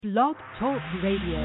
Blog Talk Radio.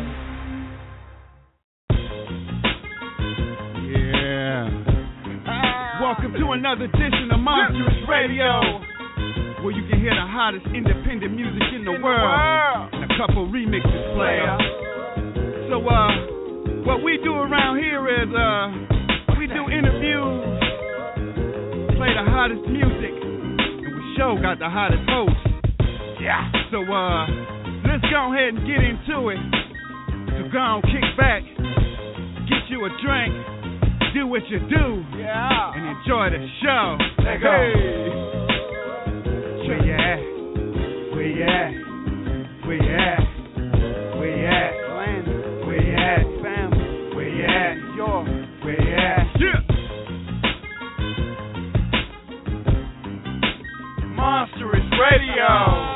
Yeah. Welcome to another edition of Monstrous Radio, where you can hear the hottest independent music in the world and a couple remixes player. So, what we do around here is, we do interviews, play the hottest music, and we sure got the hottest host. Yeah. So, let's go ahead and get into it. So go on, kick back, get you a drink, do what you do, and enjoy the show. Let's go. Where you at? Where you at? Where you at? Where you at? Where you at? Family. Where you at? Where you at? Yeah. Monstrous Radio.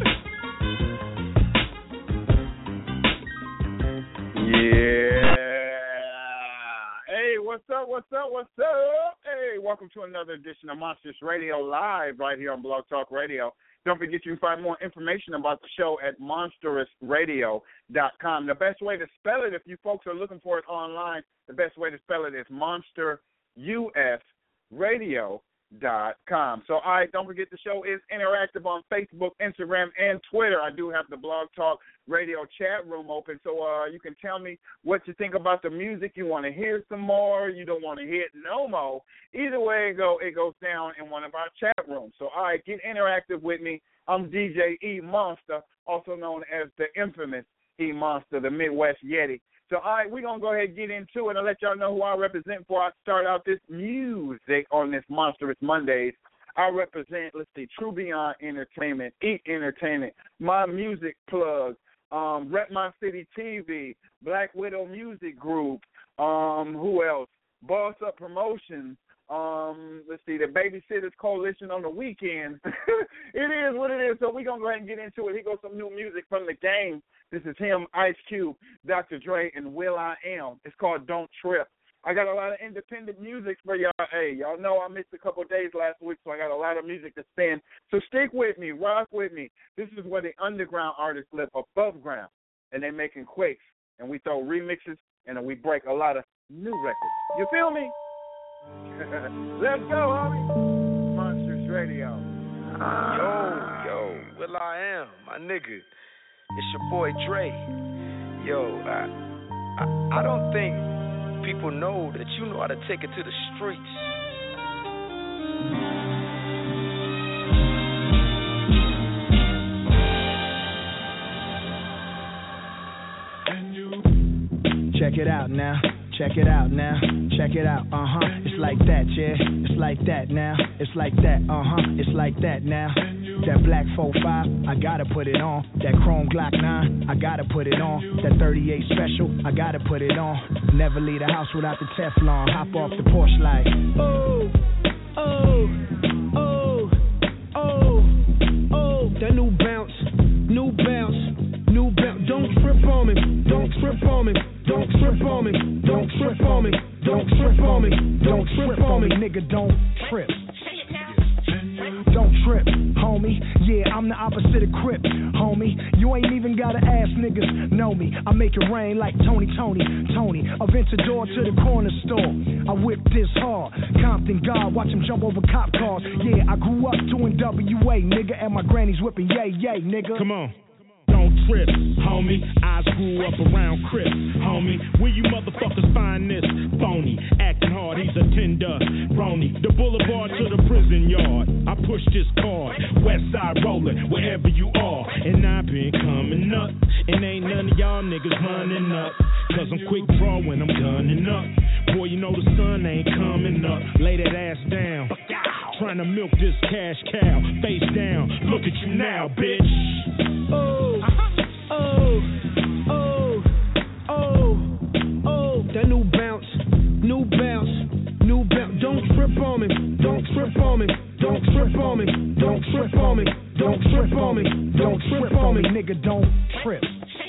Yeah. Hey, what's up? Hey, welcome to another edition of Monstrous Radio Live right here on Blog Talk Radio. Don't forget you can find more information about the show at monstrousradio.com. The best way to spell it, if you folks are looking for it online, the best way to spell it is monsterusradio.com. So, all right, don't forget the show is interactive on Facebook, Instagram, and Twitter. I do have the Blog Talk Radio chat room open, so you can tell me what you think about the music. You want to hear some more, you don't want to hear it no more. Either way it goes down in one of our chat rooms. So, all right, get interactive with me. I'm DJ E Monster, also known as the infamous E Monster, the Midwest Yeti. So, all right, we're going to go ahead and get into it and let y'all know who I represent before I start out this music on this Monstrous Mondays. I represent, True Beyond Entertainment, Eat Entertainment, My Music Plug, Rep My City TV, Black Widow Music Group, who else? Boss Up Promotions, the Babysitters Coalition on the weekends. It is what it is, so we're going to go ahead and get into it. Here goes some new music from the game. This is him, Ice Cube, Dr. Dre, and will.i.am. It's called Don't Trip. I got a lot of independent music for y'all. Hey, y'all know I missed a couple of days last week, so I got a lot of music to spin. So stick with me, rock with me. This is where the underground artists live above ground, and they making quakes, and we throw remixes, and then we break a lot of new records. You feel me? Let's go, homie. Monstrous Radio. Yo, will.i.am, my nigga. It's your boy Dre. Yo, I don't think people know that you know how to take it to the streets. Check it out now. Check it out now, check it out, It's like that, yeah, it's like that now. It's like that, it's like that now. That black 4.5, I gotta put it on. That chrome Glock 9, I gotta put it on. That 38 special, I gotta put it on. Never leave the house without the Teflon. Hop off the porch like, oh, that new bounce. Don't trip on me, don't trip on me. Don't trip on me, don't trip on me, don't trip on me, don't trip on me, nigga, don't trip. Don't trip, homie. Yeah, I'm the opposite of Crip, homie. You ain't even gotta ask, niggas know me. I make it rain like Tony. Aventador to the corner store. I whip this hard. Compton God, watch him jump over cop cars. Yeah, I grew up doing WA, nigga, and my granny's whipping yay, nigga. Come on. Don't trip, homie. I grew up around Crip, homie. Where you motherfuckers find this? Phony, acting hard, he's a tender brony. The boulevard to the prison yard. I push this card, west side rolling, wherever you are. And I've been coming up, and ain't none of y'all niggas running up. Cause I'm quick draw when I'm gunning up. Boy, you know the sun ain't coming up. Lay that ass down. Trying to milk this cash cow. Face down, look at you now, bitch. That new bounce. Don't trip on me, don't trip on me, don't trip on me, don't trip on me, don't trip on me, don't trip on me, nigga, don't trip.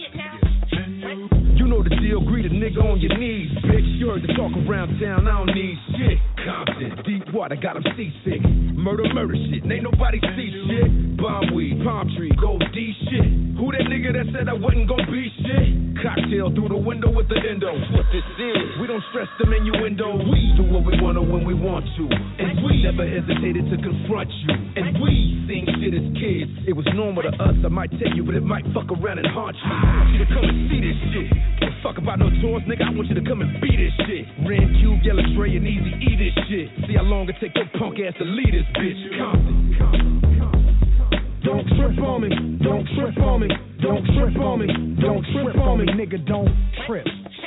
You know the deal, greet a nigga on your knees, bitch. You heard the talk around town, I don't need shit. Compton, deep water, got him seasick. Murder shit. Ain't nobody see shit. Bomb weed, palm tree, gold D shit. Who that nigga that said I wasn't gon' be shit? Cocktail through the window with the endo. What this is? We don't stress them innuendo. We do what we wanna when we want to. And we never hesitated to confront you. And we seen shit as kids. It was normal to us, I might tell you, but it might fuck around and haunt you. I want you to come and see this shit. Don't fuck about no tours, nigga, I want you to come and be this shit. Ren Cube, Yellow Dre, and Easy E this shit. See how long it take your punk ass to lead this bitch. Compton. Don't trip on me, don't trip on me, don't trip on me, don't trip on me, nigga, don't trip.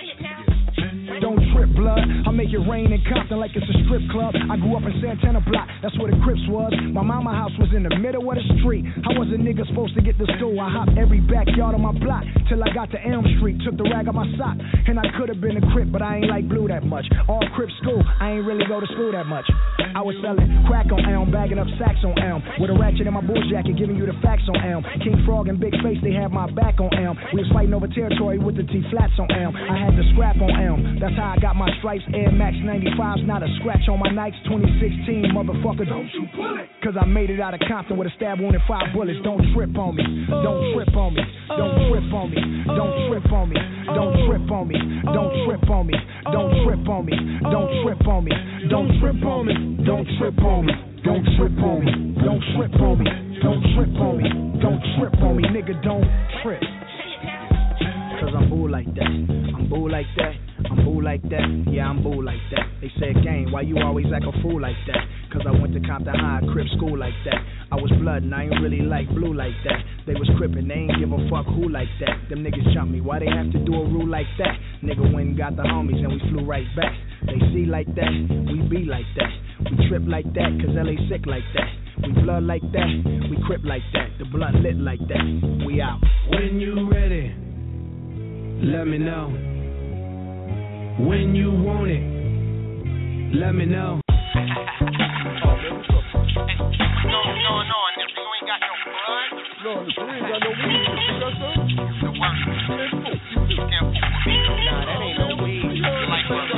Don't trip, blood. I make it rain in Compton like it's a strip club. I grew up in Santana Block, that's where the Crips was. My mama house was in the middle of the street. How was a nigga supposed to get to school? I hopped every backyard on my block till I got to Elm Street. Took the rag on my sock, and I could have been a Crip, but I ain't like blue that much. All Crip school, I ain't really go to school that much. I was selling crack on Elm, bagging up sacks on Elm, with a ratchet in my bull jacket, giving you the facts on Elm. King Frog and Big Face, they had my back on Elm. We was fighting over territory with the T-flats on Elm. I had the scrap on Elm. That's how I got my stripes, Air Max 95s, not a scratch on my Nikes. 2016, motherfucker, don't you pull it. Cause I made it out of Compton with a stab wound and 5 bullets. Don't trip on me, don't trip on me, don't trip on me, don't trip on me, don't trip on me, don't trip on me, don't trip on me, don't trip on me, don't trip on me, don't trip on me, don't trip on me, don't trip on me, don't trip on me, don't trip on me, nigga, don't trip. Cause I'm bull like that, I'm bull like that, I'm bull like that, yeah, I'm bull like that. They said, gang, why you always act a fool like that? Cause I went to Compton High, Crip school like that. I was blood and I ain't really like blue like that. They was crippin', they ain't give a fuck who like that. Them niggas jumped me, why they have to do a rule like that? Nigga went and got the homies and we flew right back. They see like that, we be like that. We trip like that, cause LA sick like that. We blood like that, we crip like that. The blunt lit like that, we out. When you ready, let me know. When you want it, let me know. What's going on, nigga? You ain't got no blood? No, you ain't got no weed. You got some? The worst. You can't fool with me. Nah, that ain't no weed. You like what?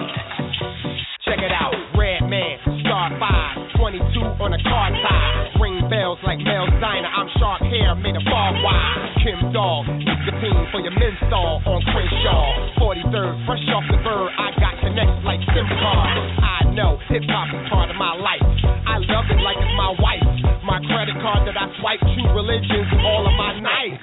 Check it out. Red Man, Star 5, 22 on a car tie. Ring bells like Mel's Diner. I'm sharp hair, made a ball wide. Kim Dog, nicotine for your men's stall on Crenshaw. 43rd, fresh off the bird. I got connects like SIM cards. I know hip hop is part of my life. I love it like it's my wife. My credit card that I swipe, true religions, all of my nights.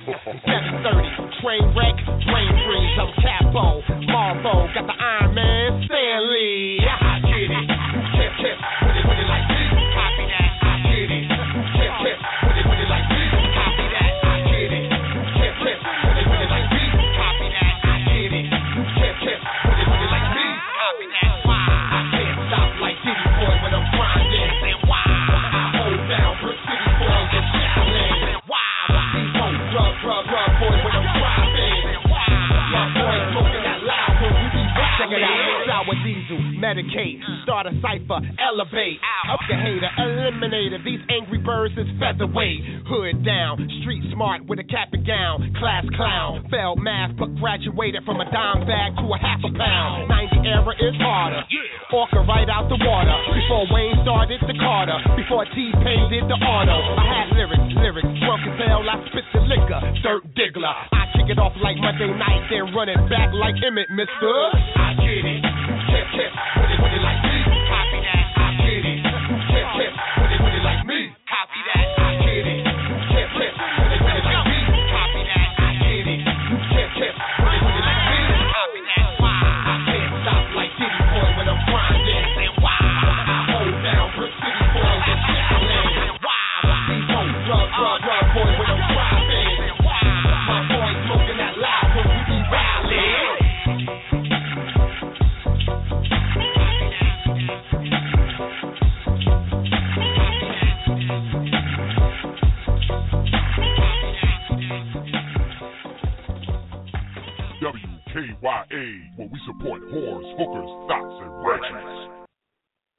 730, train wreck, brain freeze. I'm Capo, Marvo, got the Iron Man, Stanley. I get it. Chip, with it like this. Copy that, I get it. Chip, with it like this. Copy that, I get it. Chip, with it like this. Copy that, I get it. Chip, with it like this. Copy that, why? I can't stop like Diddy Boy when I'm grinding. And why? I hold down Brick City boys and Shaolin. Why? These hoes rub boys when I'm driving. Why? My boys smoking that loud when we be rapping. Check it out, Sour Diesel, Medicate, start a cipher, elevate. Up the hater, eliminator. These angry birds is featherweight. Hood down, street smart with a cap and gown. Class clown, failed math but graduated from a dime bag to a half a pound. 90 era is harder. Orca right out the water. Before Wayne started the Carter. Before T-Pain did the auto. I had lyrics, drunk as hell. I spit the liquor, dirt diggler. I kick it off like Monday night, then run it back like Emmett, mister. I get it. Chip, with it like this. Copy that, I get it. Chip, with it like me. Copy that, I get it. Chip, with it like me. Copy that, I get it. Chip, with it like me. Copy that, why? I can't stop like Diddy Boy when I'm grinding. And why? I hold down Brick City boys and Shaolin. And why? These hoes rub boy when I'm driving. And why? My boys smoking that loud when we be rallying. WKYA, where we support whores, hookers, thoughts, and ratchets.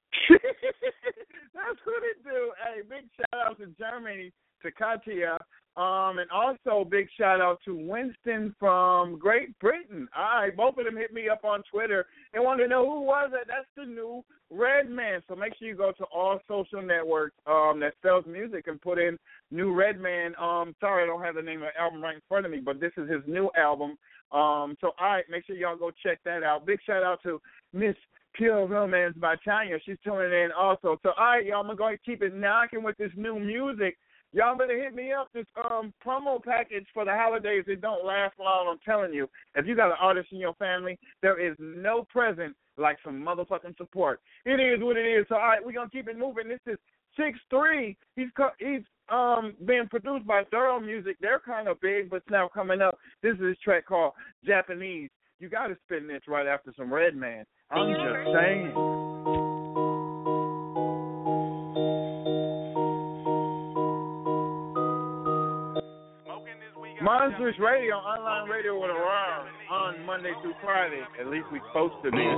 That's what it do. Hey, big shout out to Germany, to Katia, And also, big shout out to Winston from Great Britain. All right, both of them hit me up on Twitter. They wanted to know who was it. That's the new Redman. So make sure you go to all social networks that sells music and put in new Redman. Sorry, I don't have the name of the album right in front of me, but this is his new album. So, all right, make sure y'all go check that out. Big shout out to Miss Pure Romance by Tanya. She's tuning in also. So, all right, y'all, I'm going to keep it knocking with this new music. Y'all better hit me up. This promo package for the holidays, it don't last long, I'm telling you. If you got an artist in your family, there is no present like some motherfucking support. It is what it is. So, all right, we're going to keep it moving. This is 6'3". He's being produced by Thorough Music. They're kind of big, but it's now coming up. This is his track called Japanese. You got to spin this right after some Redman. I'm just saying. Monsters Radio, online radio with a rhyme on Monday through Friday. At least we supposed to be.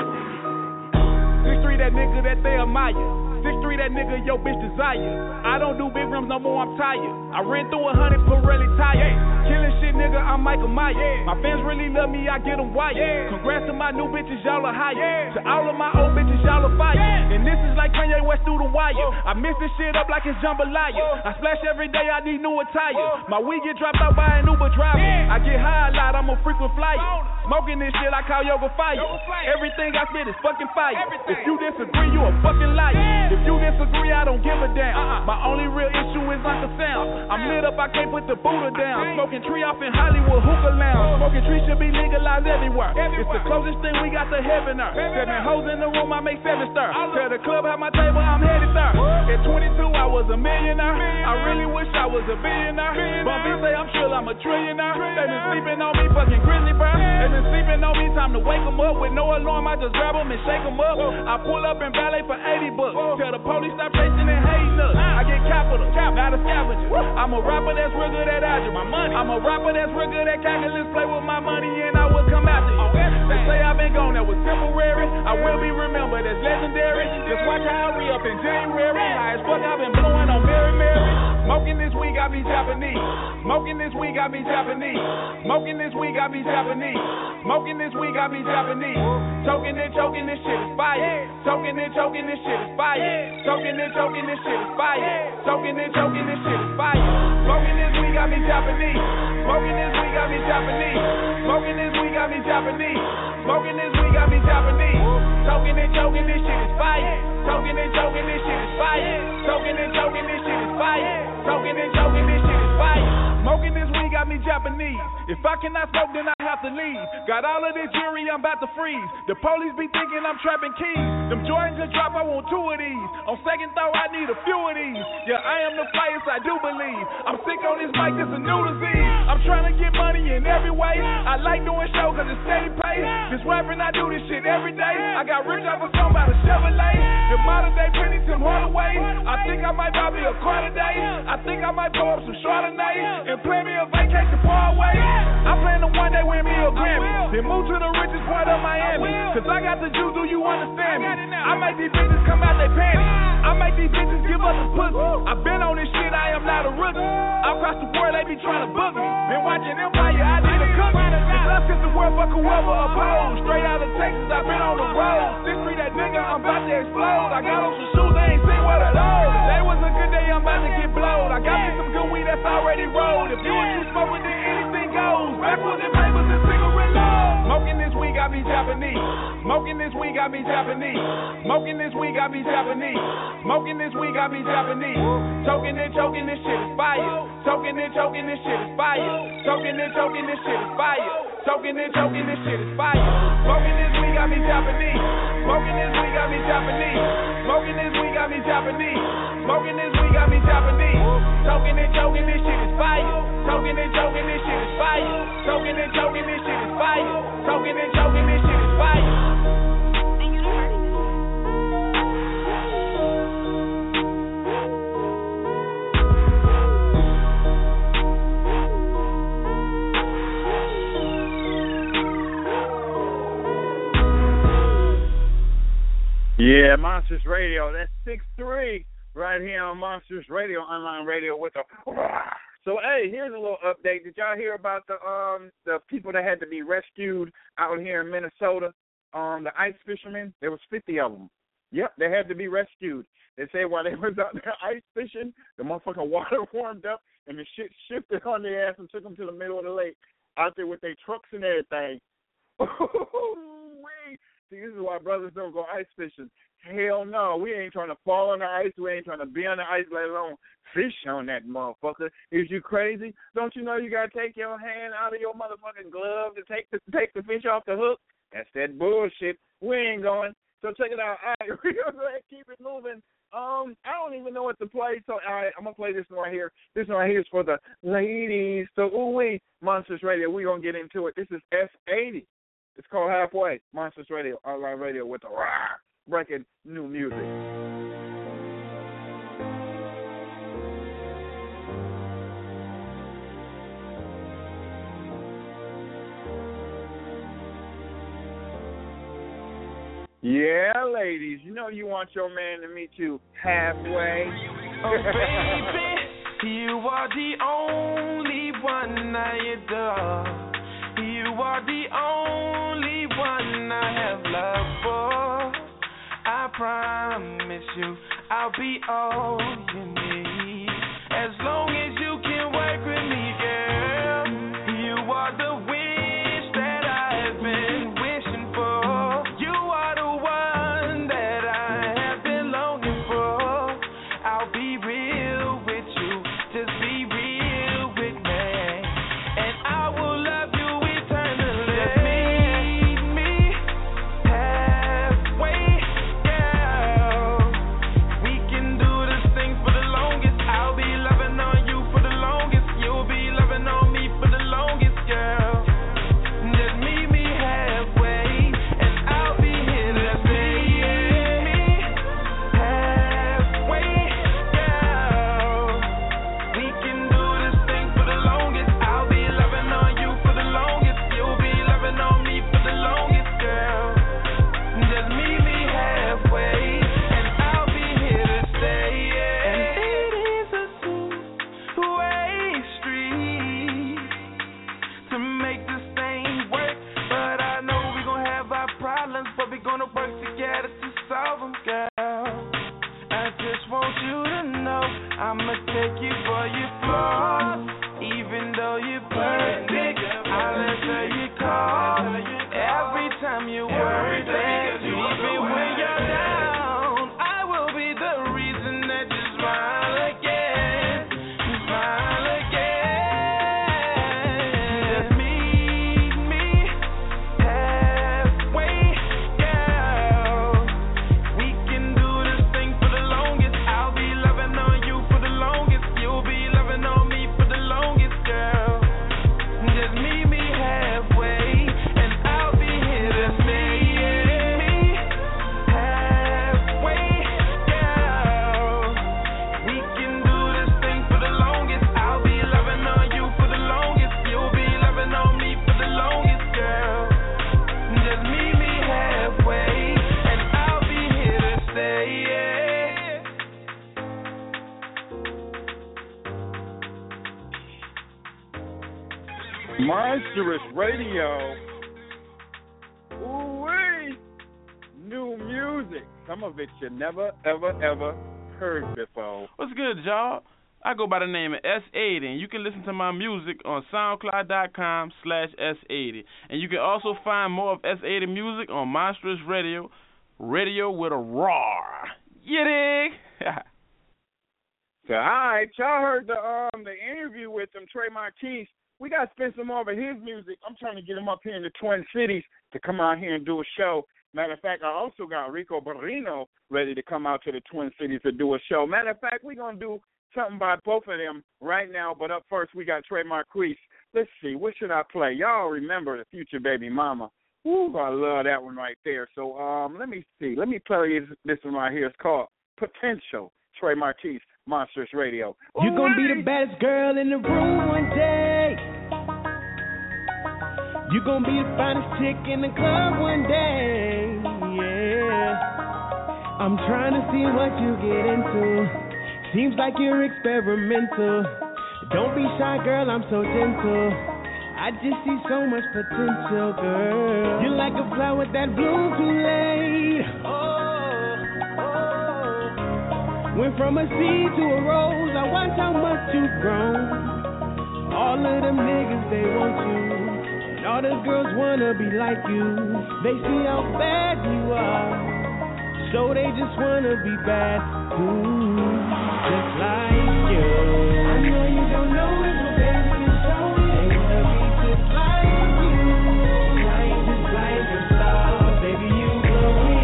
6'3", that nigga that they admire. 6'3", that nigga your bitch desire. I don't do big rims no more, I'm tired. I ran through 100 Pirelli tire. Killing shit, nigga, I'm Michael Myers. My fans really love me, I get them wired. Congrats to my new bitches, y'all are higher. To all of my old bitches, y'all are fire. And this is like Kanye West through the wire. I mix this shit up like it's jambalaya. I splash every day, I need new attire. My weed get dropped out by an Uber driver. I get high a lot, I'm a frequent flyer. Smoking this shit, I call yoga fire. Everything I spit is fucking fire. If you disagree, you a fucking liar. If you disagree, I don't give a damn. My only real issue is like the sound. I'm lit up, I can't put the Buddha down. Smoking tree off in Hollywood hookah lounge. Smoking tree should be legalized everywhere. It's the closest thing we got to heaven there. 7 hoes in the room, I make 7 stir. Tell the club how my table, I'm headed there. At 22, I was a millionaire. I really wish I was a billionaire. Bumpy say I'm sure I'm a trillionaire. They been sleeping on me, fucking grizzly bear. They been sleeping on me, time to wake them up. With no alarm, I just grab them and shake them up. I pull up in ballet for $80. Tell the police stop chasing and hating us. I get capital, not a scavenger. I'm a rapper that's real good at algebra. I'm a rapper that's real good at calculus. Play with my money and I will come after you. They say I've been gone, that was temporary. I will be remembered as legendary. Just watch how I re-up in January. High as fuck, I've been blowing on Mary Mary. Smoking this week, got me Japanese. Smoking this week, got me Japanese. Smoking this week, got me Japanese. Smoking this week, got me Japanese. Choking and choking, this shit is fire. Choking and choking, this shit is fire. Choking and choking, this shit is fire. Choking and choking, this shit is fire. Smoking this week, got me Japanese. Smoking this week, got me Japanese. Smoking this week, got me Japanese. Smoking this week, got me Japanese. Choking and choking, this shit is fire. Choking and choking, this shit is fire. Choking and choking, this shit is fire. Choking and choking, this shit is fire. Smoking this weed got me Japanese. If I cannot smoke, then I have to leave. Got all of this jewelry, I'm about to freeze. The police be thinking I'm trapping keys. Them Jordans just drop, I want 2 of these. On second thought, I need a few of these. Yeah, I am the flyest, I do believe. I'm sick on this mic, it's a new disease. I'm trying to get money in every way. I like doing shows cause it's steady pay. This rapping, I do this shit every day. I got rich off a song by the Chevrolet. The modern day Penny Tim Hardaway. I think I might buy me a car today. I think I might blow up some Chardonnay and plan me a vacation far away. I plan to one day win me a Grammy, then move to the richest part of Miami. Cause I got the juice, do you understand me? I make these bitches come out they panties. I make these bitches give up the pussy. I've been on this shit, I am not a rookie. Across the world, they be trying to book me. Been watching Empire, I need a cookie. It's us since the world fuck whoever oppose. Straight out of Texas, I've been on the road. 6'3", that nigga, I'm about to explode. I got on some shoes, they ain't seen what I load. Today was a good day, I'm about to get blowed. I got me some good weed that's already rolled. If you and you smoking, then anything goes. Backwards and papers and cigarette load. Smoking this weed got me Japanese. Smoking this weed got me Japanese. Smoking this weed got me Japanese. Smoking this weed got me Japanese. Choking and choking, this shit is fire. Choking and choking, this shit is fire. Choking and choking, this shit is fire. Choking and choking, this shit is fire. Smoking this weed got me Japanese. Smoking this weed got me Japanese. Smoking this weed got me Japanese. Smoking this weed got me Japanese. Choking and choking, this shit is fire. Choking and choking, this shit is fire. Choking and choking, this shit is fire. Choking and choking, this shit is fire. Yeah, Monsters Radio. That's 6'3" right here on Monsters Radio, online radio with a So, hey, here's a little update. Did y'all hear about the people that had to be rescued out here in Minnesota? The ice fishermen, there was 50 of them. Yep, they had to be rescued. They say while they was out there ice fishing, the motherfucking water warmed up and the shit shifted on their ass and took them to the middle of the lake out there with their trucks and everything. See, this is why brothers don't go ice fishing. Hell no, we ain't trying to fall on the ice. We ain't trying to be on the ice, let alone fish on that motherfucker. Is you crazy? Don't you know you got to take your hand out of your motherfucking glove to take the fish off the hook? That's that bullshit. We ain't going. So check it out. All right, we're going to keep it moving. I don't even know what to play, so all right, I'm going to play this one right here. This one right here is for the ladies. So, Monsters Radio, we're going to get into it. This is S80. It's called Halfway. Monsters Radio, online radio with the breaking new music. Yeah, ladies, you know you want your man to meet you halfway. Oh, baby, you are the only one I adore. You are the only one I have love for. I promise you I'll be all you need. As long as you can work with me, girl. You are the wish that I've been wishing for. You are the one that I have been longing for. I'll be real with you, just be real with me, and I will love you eternally. Just meet me halfway, girl. We can do this thing for the longest. I'll be loving on you for the longest. You'll be loving on me for the longest, girl. Just meet me halfway, and I'll be here to stay. Meet me halfway, girl. We can do this thing for the longest. I'll be loving on you for the longest. You'll be loving on me for the longest, girl. Just meet me halfway, and I'll be here to stay. And it is a two-way street to make this thing work. But I know we're gonna have our problems, but we're gonna work together to solve them, girl. I just want you to know I'ma take you for your flaws. Even though you're perfect, I'll answer your call. Every time you worry, even when you're down, I will be the reason that you smile again. Smile again. Just meet me halfway, girl. We can do this thing for the longest. I'll be loving on you for the longest. You'll be loving on me for the longest, girl. Just meet me halfway, and I'll be here to stay. Meet me halfway, girl. We can do this thing for the longest. I'll be loving on you for the longest. You'll be loving on me for the longest, girl. Just meet me halfway, and I'll be here to stay. Monstrous Radio. Ooh-wee. New music. Some of it you never, ever, ever heard before. What's good, y'all? I go by the name of S80, and you can listen to my music on SoundCloud.com/S80. And you can also find more of S80 music on Monstrous Radio, radio with a roar. You dig? So, all right, y'all heard the interview with him, Trey Marquise. We got to spin some more of his music. I'm trying to get him up here in the Twin Cities to come out here and do a show. Matter of fact, I also got Rico Barrino ready to come out to the Twin Cities to do a show. Matter of fact, we're going to do something by both of them right now. But up first, we got Trey Marquise. Let's see, what should I play? Y'all remember the Future Baby Mama. Ooh, I love that one right there. So let me see. Let me play this one right here. It's called Potential. Trey Marquise, Monstrous Radio. You're gonna be the baddest girl in the room one day. You're gonna be the finest chick in the club one day. Yeah. I'm trying to see what you get into. Seems like you're experimental. Don't be shy, girl, I'm so gentle. I just see so much potential, girl. You're like a flower that blooms too late. Went from a seed to a rose, I watch how much you've grown. All of them niggas, they want you. And all the girls wanna be like you. They see how bad you are, so they just wanna be bad too. Just like you. I know you don't know it, but baby, you show it. They wanna be just like you. Shine just like a star, baby, you glow me.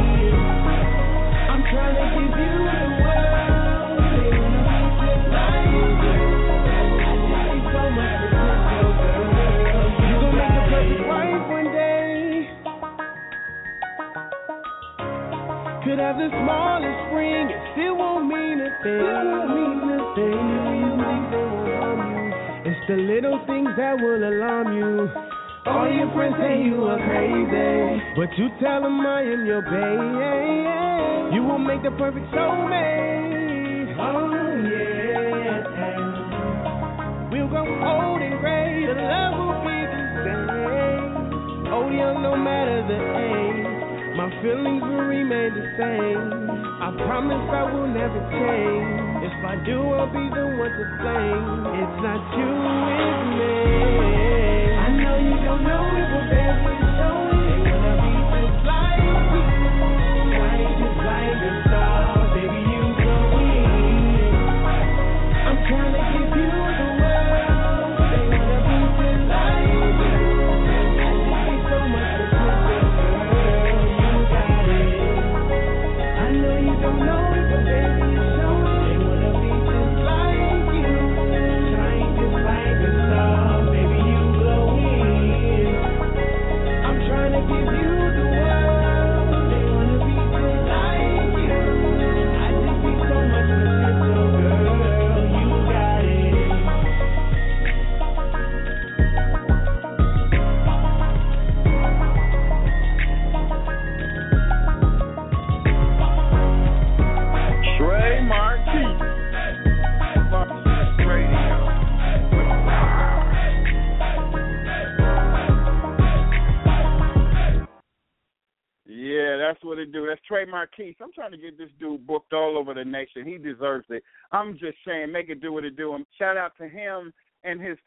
I'm trying to give you the world. They wanna be just like you. I see so much potential, girl. You gon' make the perfect wife one day. Could have the smallest ring, it still won't mean a thing. It's the little things that will alarm you. All your friends say you are crazy, but you tell them I am your babe. You will make the perfect soulmate. Oh yeah. We'll go old and gray, the love will be the same. Old young, no matter the age, my feelings will remain the same. I promise I will never change. If I do, I'll be the one to blame. It's not you, it's me. I know you don't know it, but baby, it's showing. They wanna be just like you. Shine just like a star, baby, you glow me. I'm trying to give you the world. They wanna be just like you. I see so much potential, girl. You got it. I know you don't know it, but baby, it's showing. That's what it do. That's Trey Marquise. I'm trying to get this dude booked all over the nation. He deserves it. I'm just saying, make it do what it do. And shout out to him and his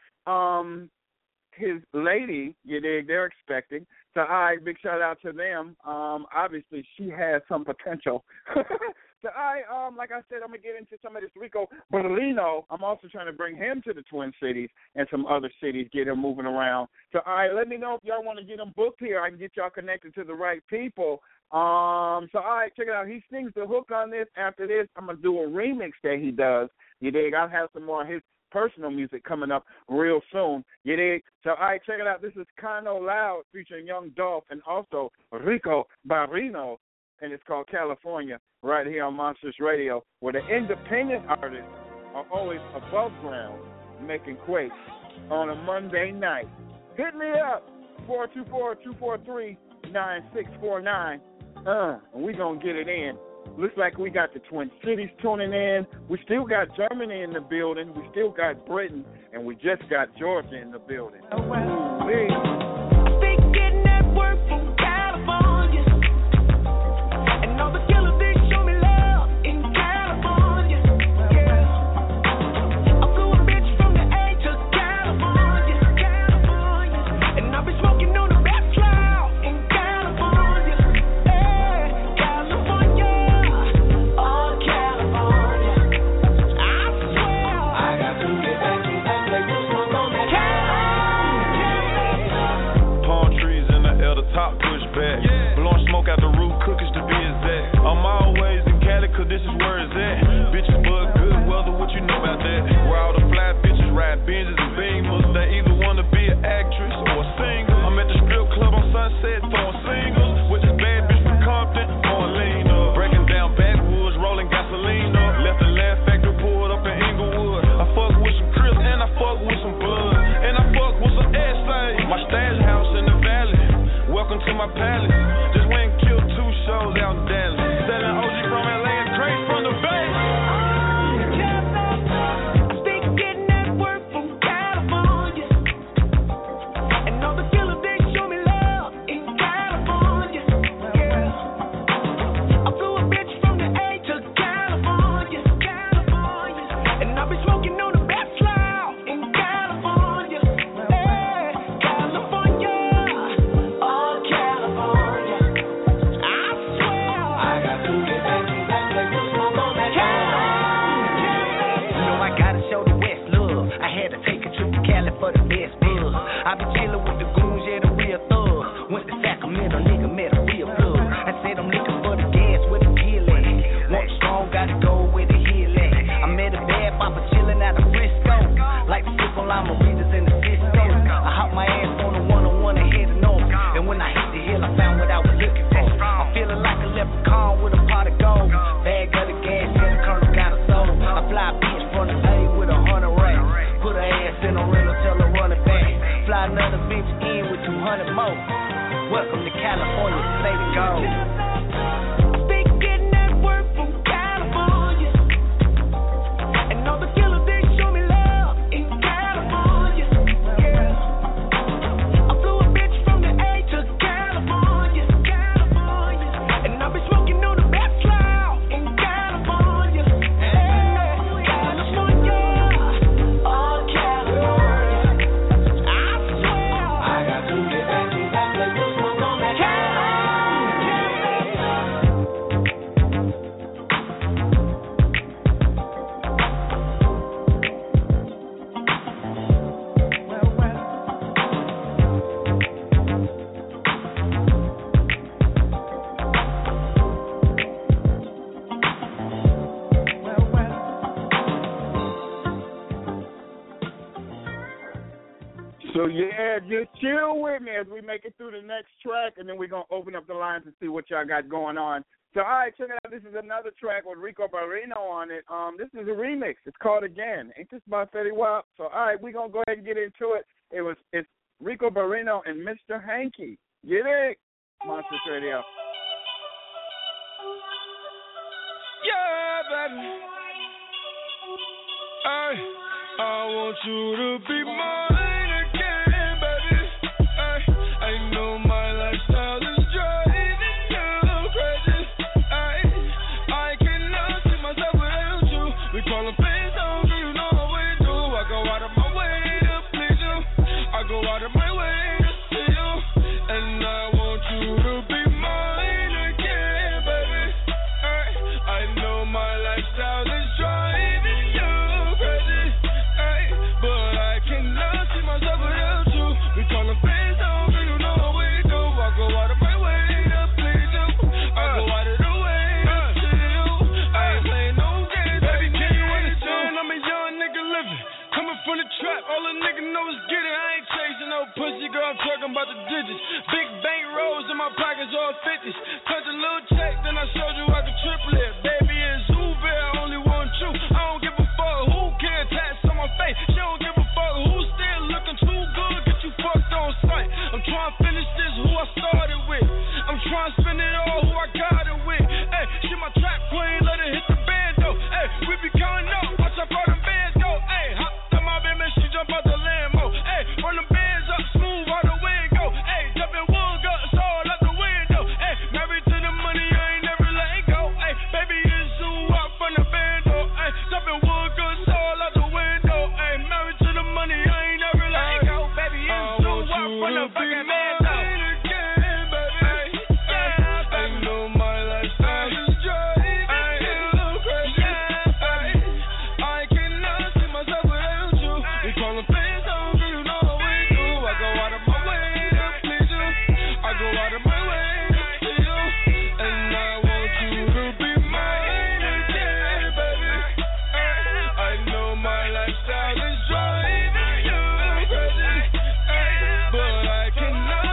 lady. You dig? They're expecting. So, big shout out to them. Obviously, she has some potential. So, like I said, I'm gonna get into some of this Rico Berlino. I'm also trying to bring him to the Twin Cities and some other cities, get him moving around. So, let me know if y'all want to get him booked here. I can get y'all connected to the right people. Check it out. He sings the hook on this. After this, I'm going to do a remix that he does. You dig? I'll have some more of his personal music coming up real soon. You dig? So, check it out. This is Kano Loud featuring Young Dolph and also Rico Barrino, and it's called California, right here on Monsters Radio, where the independent artists are always above ground making quakes on a Monday night. Hit me up, 424-243-9649. And we're going to get it in. Looks like we got the Twin Cities tuning in. We still got Germany in the building. We still got Britain. And we just got Georgia in the building. Oh, wow. Big getting that work from California. And all the killers, they show me love in California. Yeah. I flew a bitch from the A to California. And I've been smoking on the best cloud in California. Top push back, blowing smoke out the roof, cookies to be exact. I'm always in Cali, cause this is where it's at. Bitches bug good weather, what you know about that? Where all the fly bitches ride Benzes and Beamers. They either wanna be an actress or a singer. I'm at the strip club on Sunset throwing singles with this bad bitch from Compton, pouring lean up. Breaking down backwoods, rolling gasoline up. Left the Laugh Factory, pulled up in Inglewood. I fuck with some Crips and I fuck with some Blood. And I fuck with some S-Thing. My stash house in the valley. Welcome to my palace. Just went and killed 2 shows out in Dallas. Selling OG from LA and Craig from the Bay. 100 more. Welcome to California, play the gold. So yeah, just chill with me as we make it through the next track, and then we're gonna open up the lines and see what y'all got going on. So all right, check it out. This is another track with Rico Barrino on it. This is a remix. It's called Again. Ain't this by Fetty Wap? So all right, we're gonna go ahead and get into it. It's Rico Barrino and Mr. Hanky. Get it? Monsters Radio. Yeah, baby. I want you to be mine again, baby. I know my lifestyle is driving you crazy. I cannot see myself without you. We call them friends, don't you know how we do? I go out of my way to please you. I go out of my way to see you, and I want you to be mine again, baby. I know my lifestyle is driving you crazy. But I cannot see myself without you. We call them friends, don't you know how we do? I go out of my way to please you. I go out of the way to see you. I ain't playing no games. Baby, can you understand? I'm a young nigga living, coming from the trap. All a nigga know is get it. I ain't chasing no pussy, girl. I'm talking about the digits. Big bank rolls in my pockets, all 50s. Touch a little check, then I showed you I could triple it. Baby, it's Uber, I only want you. I don't give a fuck who can tats on my face. She don't give a fuck who's still looking too good. Get you fucked on sight. I'm trying to finish this, who I started with. I'm trying to spend it all, who I got it with. Hey, she my trap queen, let her hit the bando. Hey, we be counting up, watch how far them bands go. Hey, hop on my baby, she jump out the Lambo. Hey, run them bands up, smooth out the window. Hey, jumping wood guts all out the window. Hey, married to the money, I ain't never let go. Hey, baby, it's zoo out from the bando. Hey, jumping wood guts all out the window. Hey, married to the money, I ain't never let go. Baby, it's zoo out from the fucking bando. I know my lifestyle is driving you crazy. I cannot see myself without you. We call them friends, don't you know how we do? I go out of my way to please you. I go out of my way to see you, and I want you to be mine again, baby. I know my lifestyle is driving you crazy, but I cannot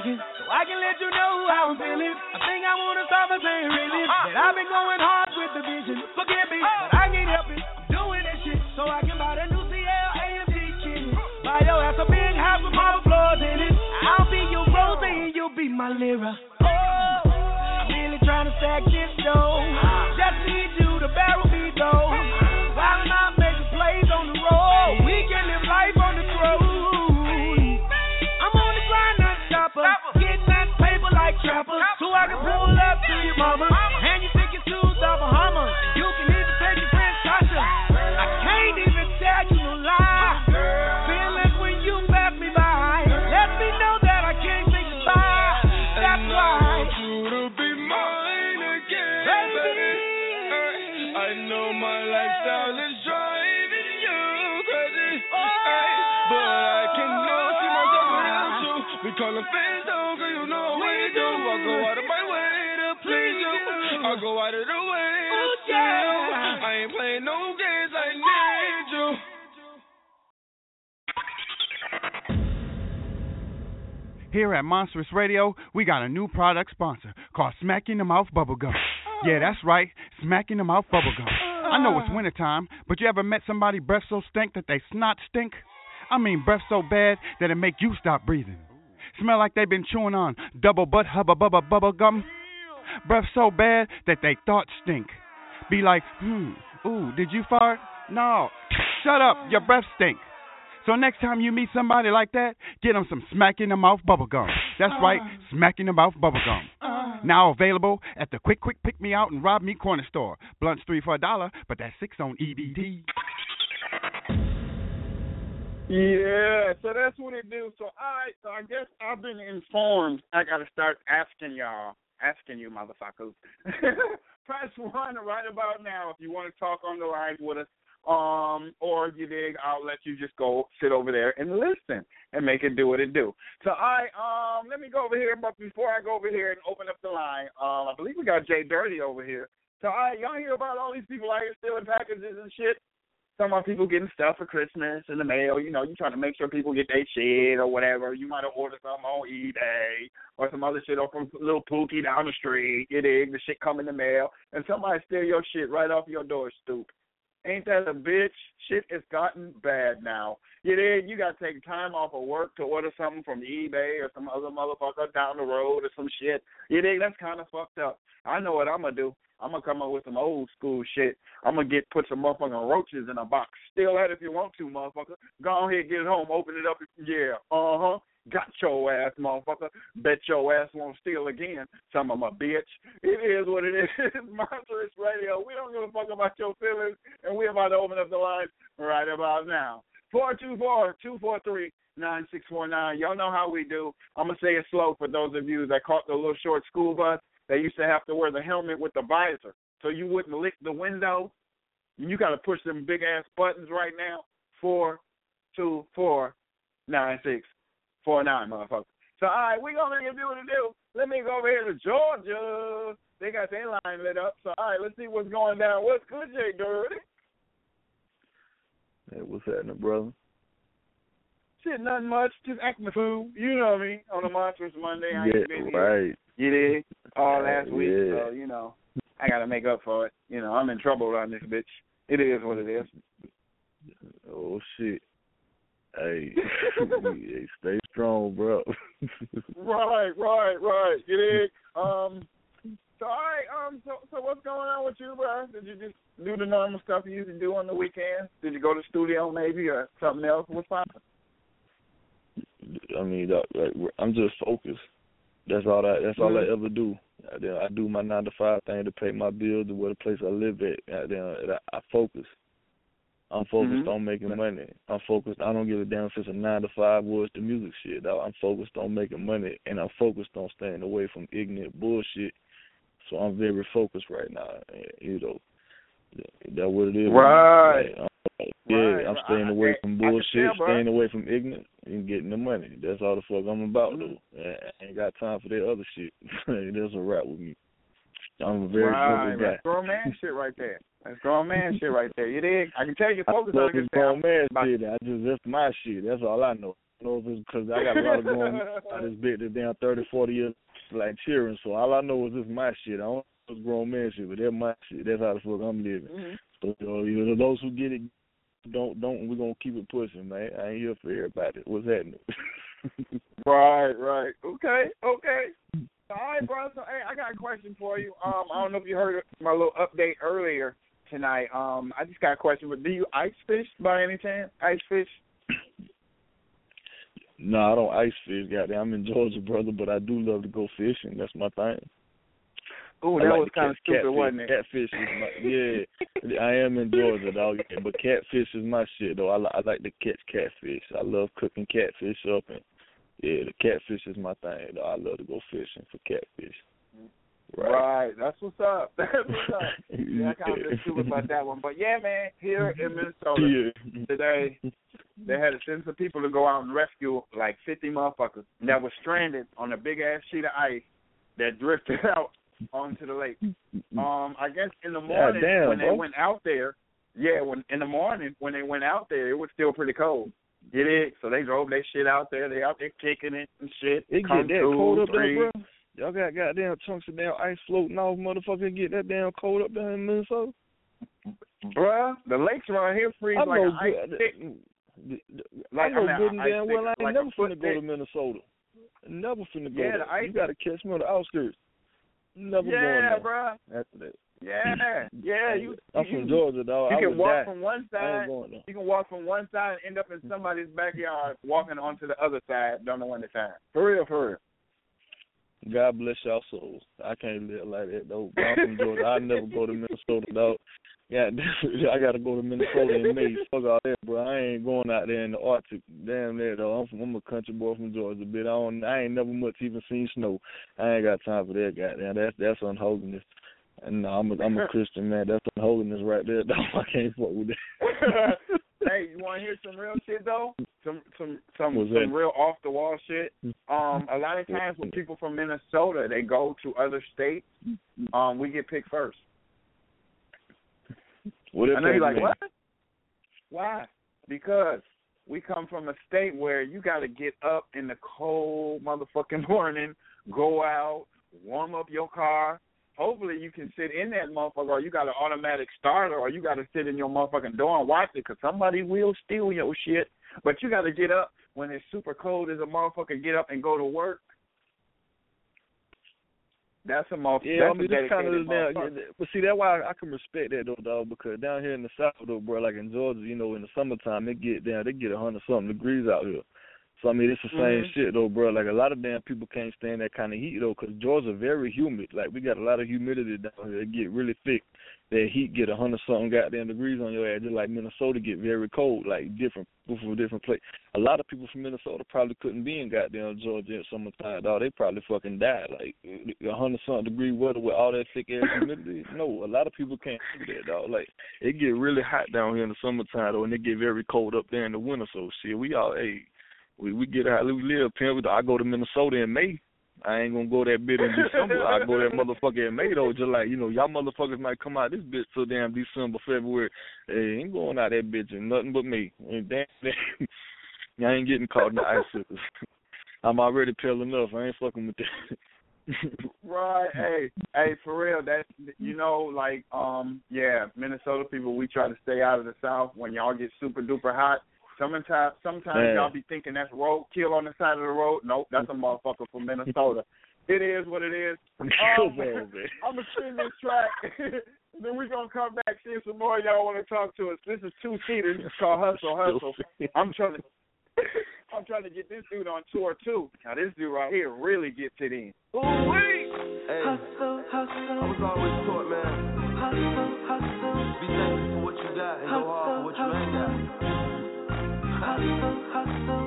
second, so I can let you know how I'm feeling. I think I wanna start my saying really that I've been going hard with the vision. Forgive me, but I can't help it. I'm doing this shit so I can buy the new CL AMG kit. Buy your ass a big house with marble floors in it. I'll be your Rose and you'll be my Lyra. Oh, I'm really trying to stack this dough. Just need you to barrel me though. While I'm making plays on the road, we can live life on the road. I'm on the grind, not stopper. Getting that paper like trapper, so I can pull up to your mama. And you take your shoes off a Hummer. You can even take your friend Tasha. I can't even tell you no lie. Feelings when you pass me by. Let me know that I can't say goodbye. That's why. I want you to be mine again, baby. I know my lifestyle is driving you crazy, but I cannot see myself without you. We call them fans though, cause you know we do. I go out of my way to please you. I go out of the way to see you. I ain't playing no games, I need you. Here at Monstrous Radio, we got a new product sponsor called Smack in the Mouth Bubblegum. Yeah, that's right, Smack in the Mouth Bubblegum. I know it's wintertime, but you ever met somebody breath so stink that they snot stink? I mean breath so bad that it make you stop breathing. Smell like they've been chewing on double butt hubba bubba bubble gum. Breath so bad that they thoughts stink. Be like, ooh, did you fart? No, shut up, your breath stink. So next time you meet somebody like that, get them some Smack in the Mouth Bubblegum. That's right, Smack in the Mouth Bubblegum. Now available at the Quick Pick Me Out and Rob Me Corner Store. Blunts 3 for $1, but that's 6 on EBT. Yeah, so that's what it do. So I guess I've been informed. I got to start asking you motherfuckers. Press 1 right about now if you want to talk on the line with us. Or if you dig, I'll let you just go sit over there and listen and make it do what it do. So let me go over here, but before I go over here and open up the line, I believe we got Jay Dirty over here. So y'all hear about all these people out here stealing packages and shit? Some of people getting stuff for Christmas in the mail. You know, you trying to make sure people get their shit or whatever. You might have ordered something on eBay or some other shit or from little Pookie down the street. You dig? The shit come in the mail, and somebody steal your shit right off your door stoop. Ain't that a bitch? Shit has gotten bad now. You dig? You got to take time off of work to order something from eBay or some other motherfucker down the road or some shit. You dig? That's kind of fucked up. I know what I'm going to do. I'm going to come up with some old school shit. I'm going to put some motherfucking roaches in a box. Steal that if you want to, motherfucker. Go ahead, get it home, open it up. Yeah, got your ass, motherfucker. Bet your ass won't steal again. Some of my bitch. It is what it is. It's Monstrous Radio. We don't give a fuck about your feelings, and we're about to open up the line right about now. 424-243-9649. Y'all know how we do. I'm going to say it slow for those of you that caught the little short school bus. They used to have to wear the helmet with the visor so you wouldn't lick the window. You got to push them big-ass buttons right now. 424-9649, motherfucker. So, all right, we're going to do what it do. Let me go over here to Georgia. They got their line lit up. So, all right, let's see what's going down. What's good, Jay Dirty? Hey, what's happening, brother? Shit, nothing much. Just acting the fool. You know me. On a Monstrous Monday, I ain't been right. Here. You did? All last week. So, you know, I got to make up for it. You know, I'm in trouble around this bitch. It is what it is. Oh, shit. Hey, hey, stay strong, bro. Right. You dig? So, all right, so what's going on with you, bro? Did you just do the normal stuff you used to do on the weekends? Did you go to the studio maybe or something else? What's poppin'? I mean, like, I'm just focused. That's all I ever do. I do my 9-to-5 thing to pay my bills to where the place I live at. I focus. I'm focused on making money. I'm focused. I don't give a damn if it's a 9-to-5 or it's the music shit. I'm focused on making money, and I'm focused on staying away from ignorant bullshit. So I'm very focused right now. You know, that's what it is. Right. I'm staying away from bullshit, staying away from ignorance, and getting the money. That's all the fuck I'm about, though. I ain't got time for that other shit. That's a rap with me. I'm a very simple guy. That's grown man shit right there. That's grown man shit right there. You dig? I can tell you focus on it. Grown man shit. That's my shit. That's all I know. know if it's because I got a lot of grown men out this bit that's down 30, 40 years like cheering. So all I know is this my shit. I don't know if it's grown man shit, but that's my shit. That's how the fuck I'm living. So you know, those who get it, don't. We're gonna keep it pushing, man. I ain't here for everybody. What's happening? Right. Okay. All right, bro. So, hey, I got a question for you. I don't know if you heard my little update earlier tonight. I just got a question. But do you ice fish by any chance? Ice fish? No, I don't ice fish. Goddamn, I'm in Georgia, brother, but I do love to go fishing. That's my thing. Ooh, that was kind of stupid, wasn't it? Catfish is my, I am in Georgia, dog. But catfish is my shit, though. I like to catch catfish. I love cooking catfish up, and yeah, the catfish is my thing, though. I love to go fishing for catfish. Right. That's what's up. Yeah, I kind of been stupid about that one. But yeah, man, here in Minnesota today, they had to send some people to go out and rescue like 50 motherfuckers that were stranded on a big ass sheet of ice that drifted out onto the lake. I guess in the morning when they went out there, in the morning when they went out there, it was still pretty cold. Get it? So they drove their shit out there. They out there kicking it and shit. It get that cold up there, bro? Y'all got goddamn chunks of damn ice floating off, motherfucker. Get that damn cold up there in Minnesota? Bruh, the lakes around here freeze like an ice stick. I know good and damn well I ain't never finna go to Minnesota. Never finna go there. You gotta catch me on the outskirts. Never going there. Bruh. After that. Yeah. I'm from Georgia, dog. You can walk from one side. You can walk from one side and end up in somebody's backyard, walking onto the other side. Don't know when to time. For real. God bless y'all souls. I can't live like that, though. I'm from Georgia. I never go to Minnesota, dog. Yeah, I got to go to Minnesota in May. Fuck all that, bro. I ain't going out there in the Arctic. Damn that, though. I'm a country boy from Georgia, but I ain't never much even seen snow. I ain't got time for that, goddamn. That's unholiness. And no, I'm a Christian, man. That's unholiness right there, dog. I can't fuck with that. Hey, you want to hear some real shit though? Some real off the wall shit. A lot of times when people from Minnesota they go to other states, we get picked first. I know you're like, what? Why? Because we come from a state where you got to get up in the cold motherfucking morning, go out, warm up your car. Hopefully you can sit in that motherfucker, or you got an automatic starter, or you got to sit in your motherfucking door and watch it, because somebody will steal your shit. But you got to get up when it's super cold as a motherfucker, get up and go to work. That's a motherfucker. Yeah, I mean, that's kind of down. But see, that's why I can respect that, though, dog, because down here in the South, though, bro, like in Georgia, you know, in the summertime, they get 100-something degrees out here. So, I mean, it's the same shit, though, bro. Like, a lot of damn people can't stand that kind of heat, though, because Georgia very humid. Like, we got a lot of humidity down here. It get really thick. That heat get 100-something goddamn degrees on your ass. Just like Minnesota get very cold, like different place. A lot of people from Minnesota probably couldn't be in goddamn Georgia in summertime, dog. They probably fucking died. Like, 100-something degree weather with all that thick-ass humidity. No, a lot of people can't do that, dog. Like, it get really hot down here in the summertime, though, and it get very cold up there in the winter. So, shit, we all, we get how we live, pimp. I go to Minnesota in May. I ain't gonna go that bit in December. I go that motherfucker in May, though. Just like, you know, y'all motherfuckers might come out this bitch till damn December, February. Hey, ain't going out that bitch in nothing but me. And damn, I ain't getting caught in the ice circles. I'm already pale enough. I ain't fucking with that. Right. Hey, for real. That, you know, like, Minnesota people, we try to stay out of the South when y'all get super duper hot. Sometimes y'all be thinking that's roadkill on the side of the road. Nope, that's a motherfucker from Minnesota. It is what it is. I'm going to spin this track. Then we're going to come back, see if some more of y'all want to talk to us. This is Two-Seater. It's called Hustle. I'm trying to get this dude on tour, too. Now, this dude right here really gets it in. Ooh-wee! Hey, hustle. I was always taught, man. Hustle. Be thankful for what you got and go hard for what you ain't got. Hustle.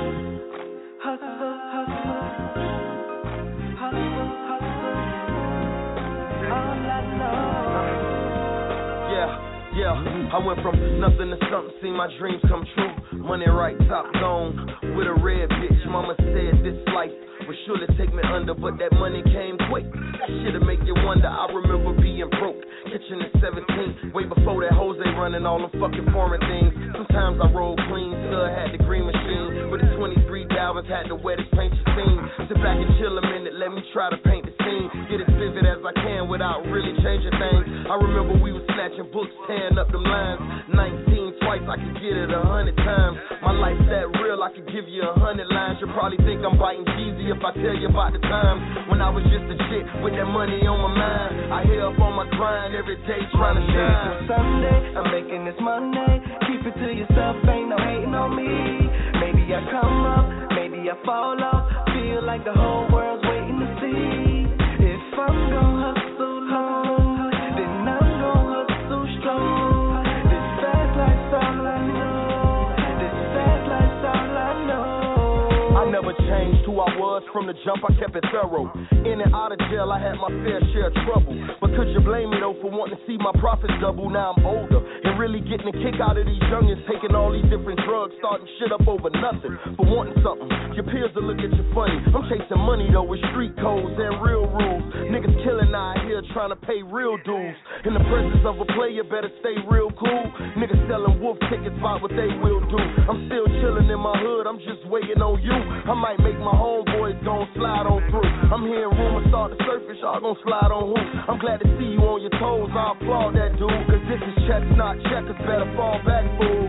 Yeah, I went from nothing to something, seen my dreams come true. Money right, top zone, with a red bitch. Mama said this life would surely take me under, but that money came quick. That shit'll make you wonder. I remember being broke, kitchen at 17, way before that Jose running all them fucking foreign things. Sometimes I roll clean, still had the green machine, with the 23 Dalvins had the wettest paint you seen. Sit back and chill a minute, let me try to paint the scene, get as vivid as I can without really changing things. I remember we was snatching books, tearing up them lines. 19 twice, I could get it 100 times. My life's that real, I could give you 100 lines. You'll probably think I'm biting Jeezy if I tell you about the times when I was just a chick with that money on my mind. I hear up on my grind every day trying to shine. Sunday, I'm making this Monday. Keep it to yourself, ain't no hating on me. Maybe I come up, maybe I fall off. Feel like the whole world's waiting to see if I'm gonna hustle long, then I'm gonna hustle strong. This fast life's all I know. This fast life's all I know. I never changed who I was from the jump, I kept it thorough. In and out of jail, I had my fair share of trouble. But could you blame me though for wanting to see my profits double? Now I'm older and really getting a kick out of these youngins, taking all these different drugs, starting shit up over nothing. For wanting something, your peers will look at you funny. I'm chasing money though with street codes and real rules. Niggas killing out here trying to pay real dues. In the presence of a player, better stay real cool. Niggas selling wolf tickets about what they will do. I'm still chilling in my hood, I'm just waiting on you. I might make my homeboys gon' slide on through. I'm hearing rumors start to surface, y'all gon' slide on who? I'm glad to see you on your toes, I applaud that dude. Cause this is checks, not checkers, better fall back, fool.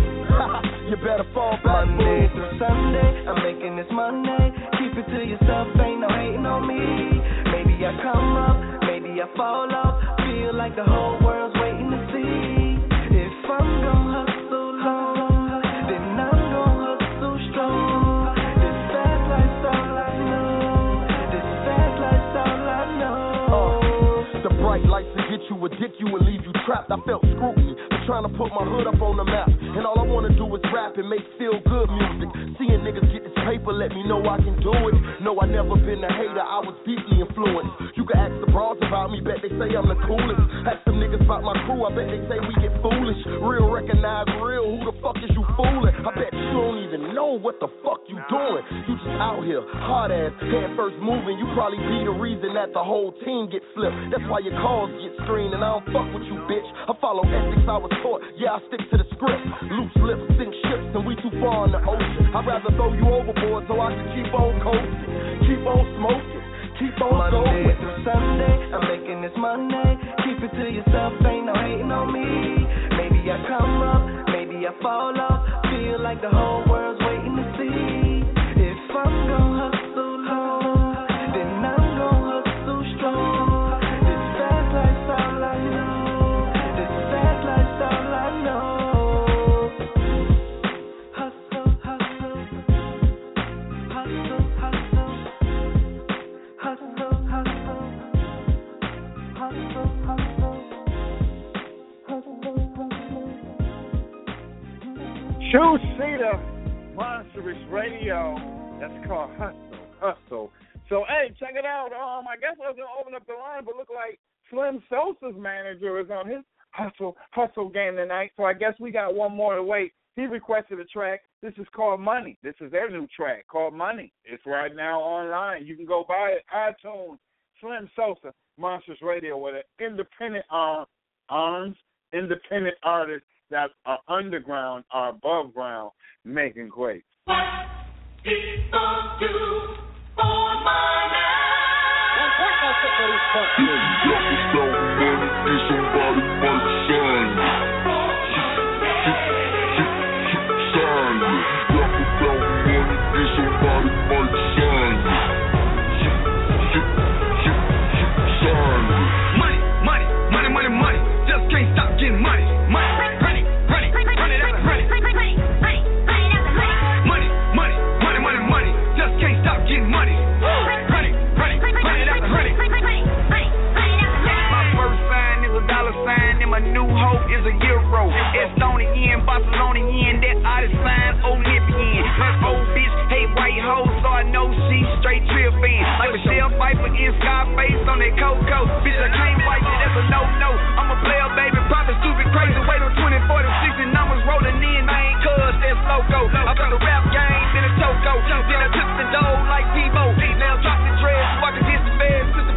You better fall back, Monday through Sunday, I'm making this Monday. Keep it to yourself, ain't no hating on me. Maybe I come up, maybe I fall off. Feel like the whole world's waiting to see if I'm gonna hustle long, then I'm gonna hustle strong. This fast life's all I know. This fast life's all I know. The bright lights will get you, addict you, and leave you trapped. I felt scrutiny, trying to put my hood up on the map. And all I wanna do is rap and make feel good music. Seeing niggas get this paper, let me know I can do it. No, I never been a hater, I was deeply influenced. You can ask the bras about me, bet they say I'm the coolest. Ask some niggas about my crew, I bet they say we get foolish. Real recognize real, who the fuck is you fooling? I bet you don't even know what the fuck you doing. You just out here, hard ass, head first moving. You probably be the reason that the whole team get flipped. That's why your calls get screened, and I don't fuck with you, bitch. I follow ethics, I was taught, yeah, I stick to the script. Loose lips sink ships, and we too far in the ocean. I'd rather throw you overboard so I can keep on coasting, keep on smoking, keep on going. Monday through Sunday, I'm making this Monday. Keep it to yourself, ain't no hating on me. Maybe I come up, maybe I fall off. Feel like the whole world's waiting to see if I'm gonna hustle long, then I'm gonna hustle strong. This fast life's all I know. This fast life's all I know. Hustle, hustle, hustle, hustle, hustle, hustle, hustle, hustle, hustle, hustle. True Cedar, Monstrous Radio. That's called Hustle. So, hey, check it out. I guess I was going to open up the line, but look like Slim Sosa's manager is on his hustle game tonight. So I guess we got one more to wait. He requested a track. This is called Money. This is their new track called Money. It's right now online. You can go buy it. iTunes, Slim Sosa, Monstrous Radio, with an independent arms, independent artists that are underground or above ground making great. What people do for money. Money. Just can't stop getting money. Money. Just can't stop getting money. My first sign is a dollar sign, and my new hope is a euro. Estonian, Barcelonian, that artist sign, Olympian. My old bitch hate white hoes, so I know she straight trill fan. Like Michelle Pfeiffer in Scarface on that Coco. Bitch, I can't fight you, that's a no-no. I'm a player, baby, probably stupid, crazy. Wait on 20, 40, 60 numbers rolling in. I ain't cuz, that's loco. I put the rap game in a choco. Then I took the dough like Tebow. Now drop the dreads so I can hit the feds.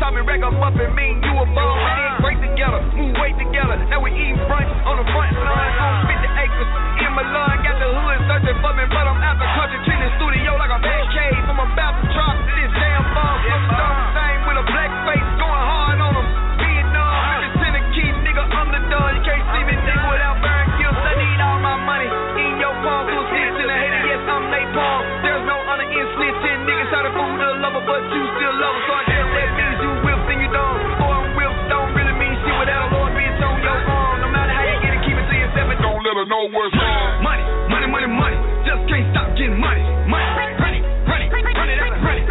call me rack 'em up and mean you a bum. We did great together, move weight together. Now we eating brunch on the front lawn. On 50 acres in my lawn. Got the hood searching for me, but I'm out the country. Treating the studio like a bad cave. I'm about to drop this damn bomb. I'm stone same with a black face, going hard on them. Vietnam, Memphis, Tennessee, nigga, I'm the done. You can't see me, nigga, without bearing gifts. I need all my money in your palm. Two six in the hater, yes, I'm napalm. There's no honor in snitching. Niggas try to fool the lover, but you still love her. So I guess that means you whipped and you done. Boy, I'm whipped, don't really mean shit without a Lord bitch on your arm. No matter how you get it, keep it to yourself. Don't let her know what's wrong. Money, money, money, money. Just can't stop getting money. Money, run it, run it, run it after run it.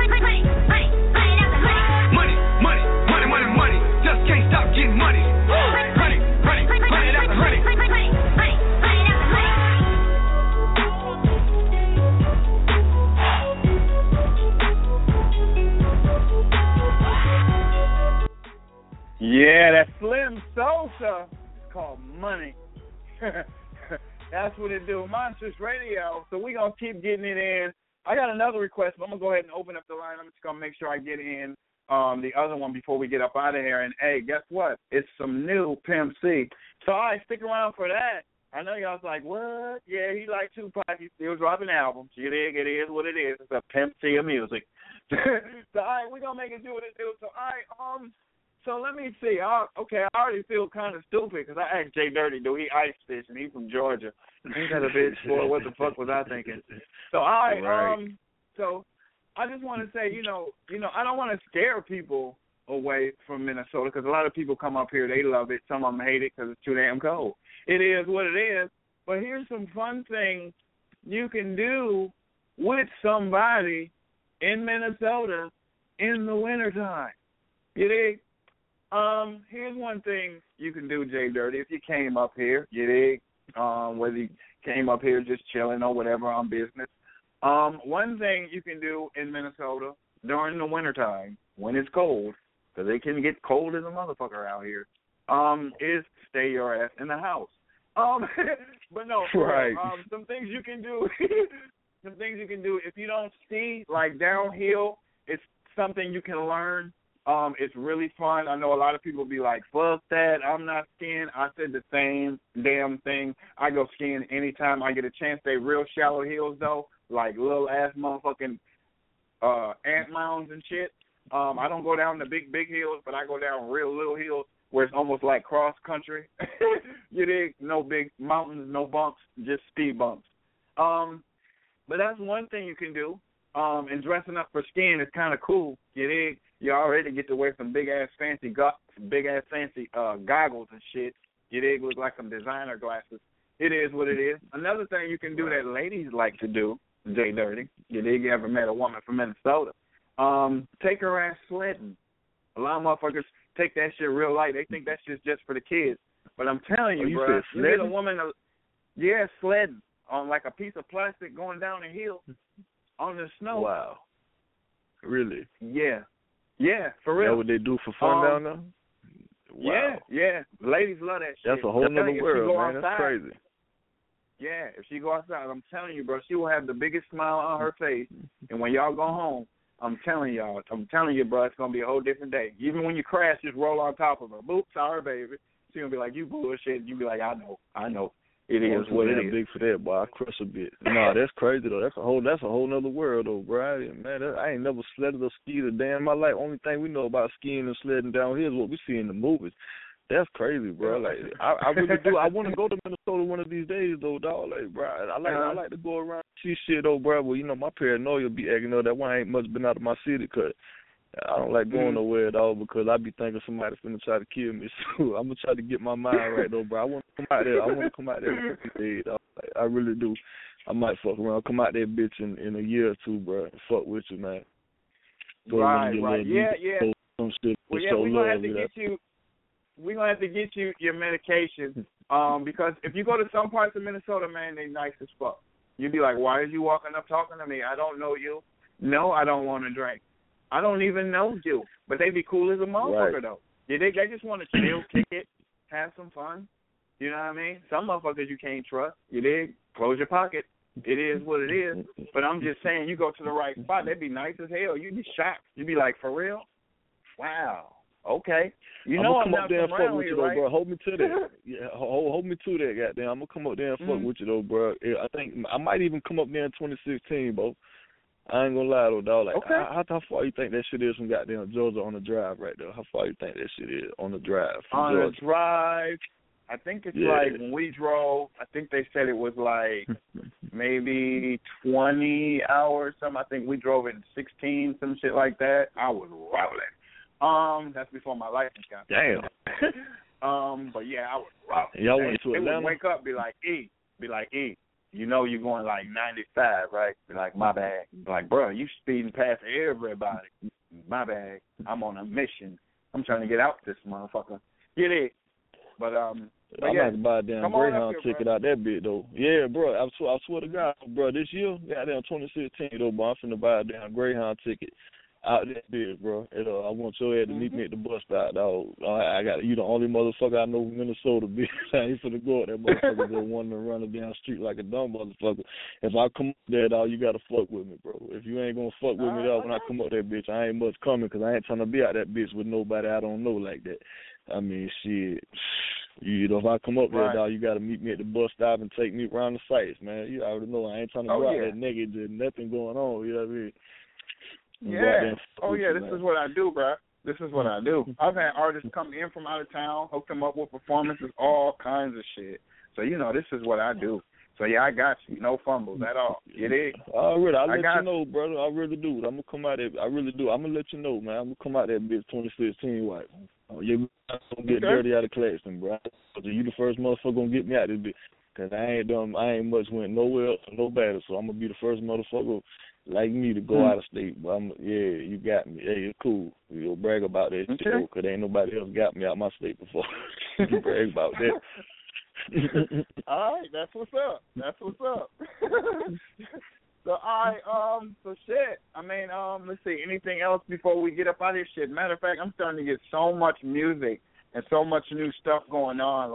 Money, money, money, money, money. Just can't stop getting money. Run it, run it, run it after run it. Yeah, that Slim Sosa. It's called Money. That's what it do. Monsters Radio. So we're going to keep getting it in. I got another request, but I'm going to go ahead and open up the line. I'm just going to make sure I get in the other one before we get up out of here. And, hey, guess what? It's some new Pimp C. So, all right, stick around for that. I know y'all's like, what? Yeah, he like Tupac. He's still dropping albums. You dig? It is what it is. It's a Pimp C of music. So, all right, we're going to make it do what it do. So, all right, so let me see. Okay, I already feel kind of stupid because I asked Jay Dirty, do he ice fish, and he's from Georgia. Ain't that a bitch, boy? What the fuck was I thinking? So, all right, so I just want to say, you know, I don't want to scare people away from Minnesota because a lot of people come up here, they love it. Some of them hate it because it's too damn cold. It is what it is. But here's some fun things you can do with somebody in Minnesota in the wintertime. You dig? Here's one thing you can do, Jay Dirty, if you came up here, you dig? Whether you came up here just chilling or whatever on business. One thing you can do in Minnesota during the wintertime when it's cold, because it can get cold as a motherfucker out here, is stay your ass in the house. But no, right. Some things you can do. Some things you can do if you don't ski, like downhill. It's something you can learn. It's really fun. I know a lot of people be like, fuck that, I'm not skiing. I said the same damn thing. I go skiing anytime I get a chance. They real shallow hills, though, like little-ass motherfucking ant mounds and shit. I don't go down the big hills, but I go down real little hills where it's almost like cross-country. You dig? No big mountains, no bumps, just speed bumps. But that's one thing you can do. And dressing up for skiing is kind of cool. You dig? You already get to wear some big-ass fancy goggles and shit. You dig? Look like some designer glasses. It is what it is. Another thing you can do that ladies like to do, Jay Dirty, you dig? You ever met a woman from Minnesota? Take her ass sledding. A lot of motherfuckers take that shit real light. They think that shit's just for the kids. But I'm telling you, bro, you get a woman, sledding on like a piece of plastic going down a hill on the snow. Wow. Really? Yeah. Yeah, for real. That's what they do for fun down there? Wow. Yeah. Ladies love that shit. That's a whole other world, man. That's crazy. Yeah, if she go outside, I'm telling you, bro, she will have the biggest smile on her face. And when y'all go home, I'm telling you, bro, it's going to be a whole different day. Even when you crash, just roll on top of her. Boop, sorry, baby. She's going to be like, you bullshit. You be like, I know. It is what it is. Big for that, boy. I crush a bit. No, that's crazy though. That's a whole nother world though, bro. Man, I ain't never sledded or skied a day in my life. Only thing we know about skiing and sledding down here is what we see in the movies. That's crazy, bro. Like I really do. I want to go to Minnesota one of these days though, dog. Like, bro, I like to go around and see shit though, bro. Well, you know, my paranoia be acting up. That why I ain't much been out of my city, cause I don't like going nowhere at all because I be thinking somebody's finna try to kill me. So I'm gonna try to get my mind right though, bro. I want to come out there. I want to come out there every day, dog. Like, I really do. I might fuck around, come out there, bitch, in a year or two, bro. And fuck with you, man. Go right. Yeah. Some shit. Well, yeah, we're gonna have to get you. We're gonna have to get you your medication. Because if you go to some parts of Minnesota, man, they nice as fuck. You'd be like, why is you walking up talking to me? I don't know you. No, I don't want to drink. I don't even know you, but they be cool as a motherfucker, though. They just want to chill, kick it, have some fun. You know what I mean? Some motherfuckers you can't trust. You dig? Close your pocket. It is what it is. But I'm just saying, you go to the right spot, they'd be nice as hell. You'd be shocked. You'd be like, for real? Wow. Okay. You I'm know gonna I'm come not up there and from fuck around with you here, though, right? bro. Hold me to that. Yeah, hold me to that, goddamn. I'm gonna come up there and fuck with you though, bro. Yeah, I think I might even come up there in 2016, bro. I ain't gonna lie though, dog. Like, how far you think that shit is from goddamn Georgia on the drive right there? How far you think that shit is on the drive from on Georgia? the drive, I think it's like when we drove. I think they said it was like maybe 20 hours. Something. I think we drove in 16, some shit like that. I was rolling. That's before my license got. Damn. But yeah, I was rolling. Y'all went to They Atlanta? would wake up, be like, E. You know you're going like 95, right? Be like, my bad. Be like, bro, you speeding past everybody. My bad. I'm on a mission. I'm trying to get out this motherfucker. Get it. But I'm yeah, about to buy a damn Greyhound ticket out that bit though. Yeah, bro. I swear to God, bro. This year, goddamn 2016 though, bro. I'm finna buy a damn Greyhound ticket out that bit, bro. And, I want your ass to meet me at the bus stop, dog. I got you the only motherfucker I know from Minnesota, bitch. I ain't finna go at that motherfucker just wandering around the damn street like a dumb motherfucker. If I come up there, dog, you gotta fuck with me, bro. If you ain't gonna fuck with me, dog, when I come up there, bitch, I ain't much coming because I ain't trying to be out that bitch with nobody I don't know like that. I mean, shit. You know, if I come up there, dog, you gotta meet me at the bus stop and take me around the sites, man. You already know I ain't trying to go out there naked, there's nothing going on. You know what I mean? Yeah. Oh yeah, this is what I do, bro. This is what I do. I've had artists come in from out of town, hook them up with performances, all kinds of shit. So you know, this is what I do. So yeah, I got you. No fumbles at all. You dig? I'll let you know, brother. I really do. I'm gonna come out there. I really do. I'm gonna let you know, man. I'm gonna come out there, bitch. 2016, white. You're gonna get dirty out of Claxton, bro. You the first motherfucker gonna get me out of this bitch. Cause I ain't much went nowhere else, no better. So I'm gonna be the first motherfucker like me to go out of state. But you got me. Hey, it's cool. You'll brag about that shit, though, cause ain't nobody else got me out my state before. You brag about that. All right, that's what's up. That's what's up. So so shit. I mean, let's see. Anything else before we get up out of here? Shit. Matter of fact, I'm starting to get so much music and so much new stuff going on.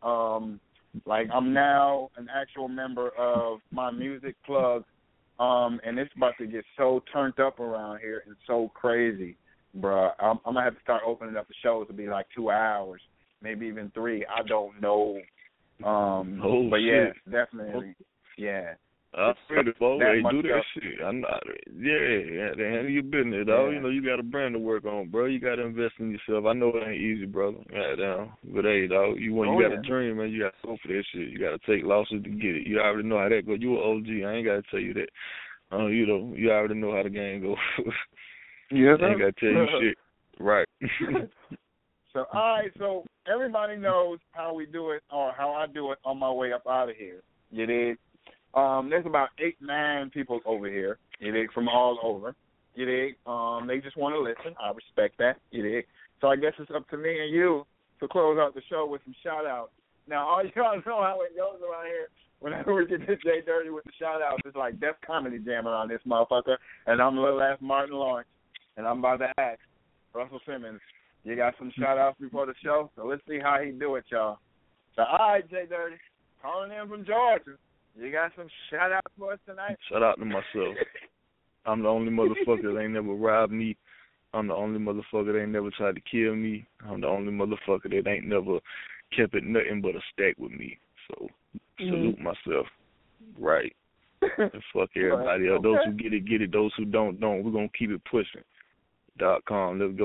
Like I'm now an actual member of my music plug, and it's about to get so turned up around here and so crazy, bruh. I'm gonna have to start opening up the shows to be like 2 hours, maybe even 3. I don't know. But yeah, definitely, yeah. I'm ready, boy. Hey, do that stuff. shit. I'm not. Yeah, they handle your business, dog. You know, you got a brand to work on, bro. You got to invest in yourself. I know it ain't easy, brother. Goddamn. But hey, dog, you got a dream, man. You got to go for that shit. You got to take losses to get it. You already know how that go. You an OG. I ain't got to tell you that. You know, you already know how the game goes. Yeah, I ain't got to tell you shit. Right. So, all right, so everybody knows how we do it or how I do it on my way up out of here. You dig? There's about 8-9 people over here, you dig, from all over. You dig? They just want to listen. I respect that. You dig? So I guess it's up to me and you to close out the show with some shout-outs. Now, all y'all know how it goes around here. Whenever we get this Jay Dirty with the shout-outs, it's like Def Comedy Jam around this motherfucker, and I'm little ass Martin Lawrence, and I'm about to ask Russell Simmons, you got some shout-outs before the show? So let's see how he do it, y'all. So, all right, Jay Dirty, calling in from Georgia. You got some shout-outs for us tonight? Shout out to myself. I'm the only motherfucker that ain't never robbed me. I'm the only motherfucker that ain't never tried to kill me. I'm the only motherfucker that ain't never kept it nothing but a stack with me. So, salute myself. Right. And fuck everybody else. Those who get it. Those who don't. We're going to keep it pushing. .com. Let's go.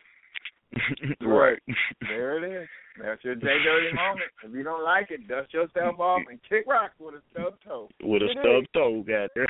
Right. There it is. That's your Jay Dirty moment. If you don't like it, dust yourself off and kick rocks with a stub toe. With a stub toe, goddamn.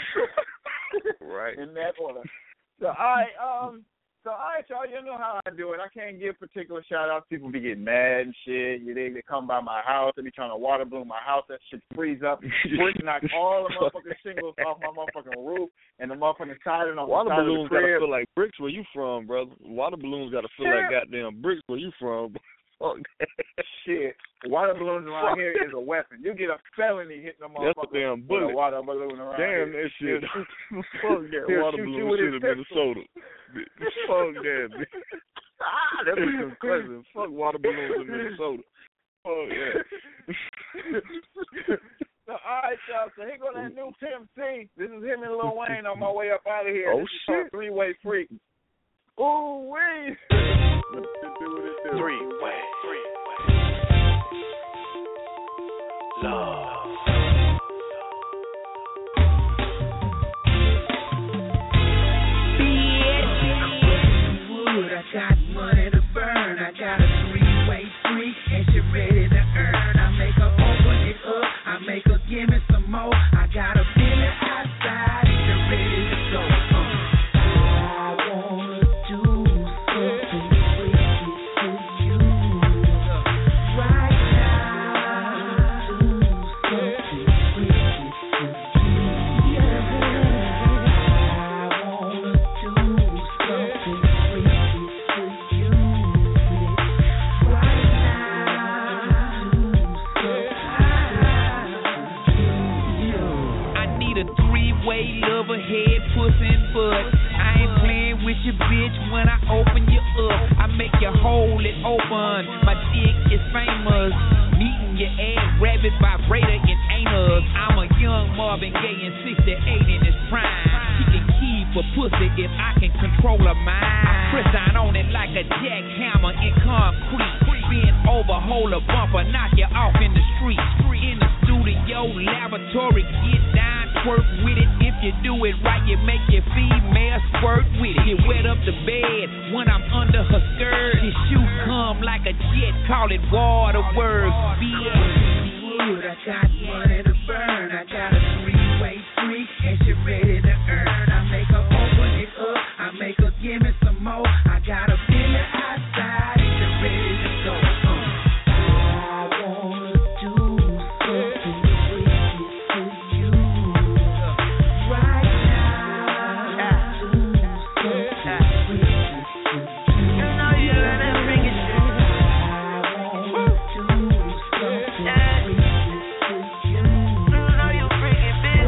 Right. In that order. So, all right, y'all, you know how I do it. I can't give particular shout-outs. People be getting mad and shit. They come by my house. They be trying to water balloon my house. That shit freeze up. Brick knock all the motherfucking shingles off my motherfucking roof and the motherfucking siding on water the side balloons of the crib. Gotta feel like bricks where you from, brother. Water balloons gotta feel like goddamn bricks where you from. Fuck that. Shit. Water balloons around here is a weapon. You get a felony hitting a motherfucker That's a damn bullet. with a water balloon around damn here. That shit. Fuck that water balloon shit in Minnesota. Fuck that, bitch. That be some cousin. Fuck water balloons in Minnesota. Oh yeah. So, all right, y'all. So here go that new Pimp C. This is him and Lil Wayne on my way up out of here. Oh this shit. Is Three-Way Freak. Ooh, wait. Three-way. Love. I got money to burn. I got a three-way freak, and she ready to earn. I make her open it up. I make her give me some more. I got a feeling outside, and she ready to go. I wanna do something wicked to you right now. Do something wicked to you. Yeah. I wanna do something wicked. Way lover, head, pussy, and butt. I ain't playing with your bitch when I open you up. I make you hold it open. My dick is famous. Meeting your ass, rabbit vibrator in anus. I'm a young Marvin Gaye and 68 in his prime. She can keep a pussy if I can control her mind. I press down on it like a jackhammer in concrete. Bend over, hold a bumper, knock you off in the street. In the studio, laboratory, get down, twerk with it. If you do it right, you make your female squirt with it. You wet up the bed when I'm under her skirt. Your shoe come like a jet, call it waterworks. I got money to burn. I got a three-way freak, and she ready to earn. I make her open it up. I make her give me some more. I got a feeling outside, and she ready to go. I wanna do something wicked to you right now. Do something wicked to you. You know you love that freaking shit. I wanna do something wicked to you. You know you freaking bitch.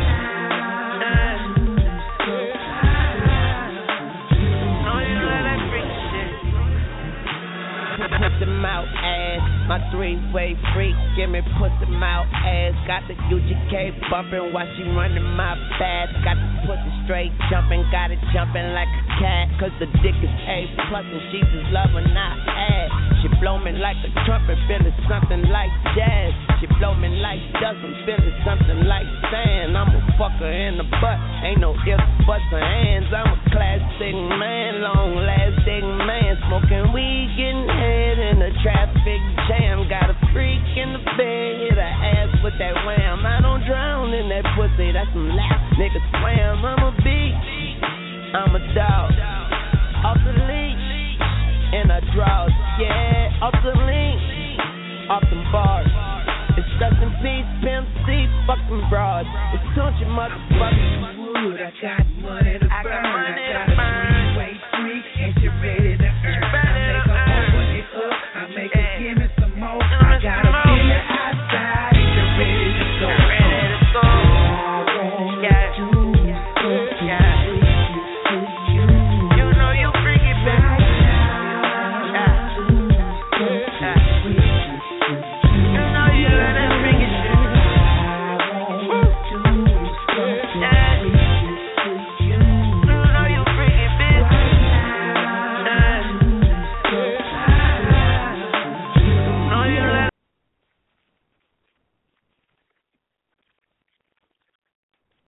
Know you love that freaking shit. Pussy mouth ass, my three-way freak, give me pussy mouth ass. Got the UGK bumping while she running my fast. Got the pussy straight jumping, got it jumping like a cat. Cause the dick is A+ and she just loving my ass. She blow me like a trumpet, feeling something like jazz. She blow me like dozens, feeling something like sand. I'm a fucker in the butt, ain't no ifs, buts, or ands. I'm a classic man, long-lasting man. Smoking weed, getting head in a traffic jam. Got a freak in the bed, hit her ass with that wham. I don't drown in that pussy, that's some lap nigga swam. I'm a beast, I'm a dog, off the leash, in a drought, yeah, off the link, off them bars. It's rest in peace, Pimp C, fuck them broads. It's Tunchi motherfuckers. I got money to burn. I got